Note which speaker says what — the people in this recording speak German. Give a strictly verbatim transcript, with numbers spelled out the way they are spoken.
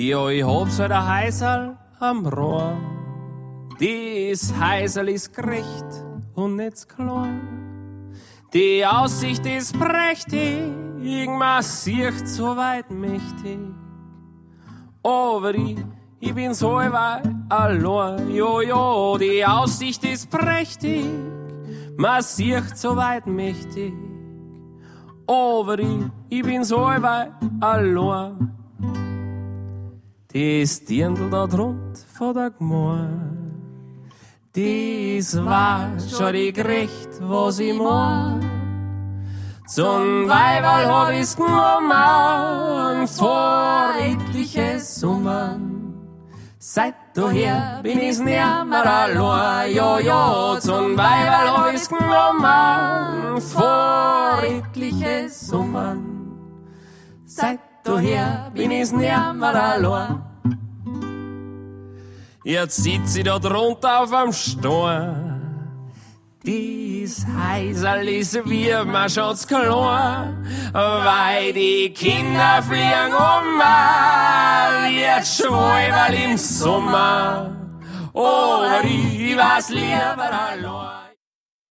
Speaker 1: Ja, ich hab so ein Heisel am Rohr. Das Heisel ist gerecht und nicht klein. Die Aussicht ist prächtig, man sieht so weit mächtig. Aber ich, ich bin so weit allein. Jo, jo, die Aussicht ist prächtig, man sieht so weit mächtig. Aber ich, ich bin so weit allein. Das Dirndl da drunter von der Gmor, das war schon die gerecht, was ich mein. Zum Weiberl hab ich's genommen, vor etliche Sommern. Seit daher bin ich's nimmer allein, jo, jo. Zum Weiberl hab ich's genommen, vor etliche Sommern. Seit daher bin ich's nimmer allein. Jetzt sitz ich da drunter auf am Stein. Dies Heisel ist wie man schon's klein, weil die Kinder fliegen um, wird Schweiberl im Sommer. Oh, ich weiß lieber allein.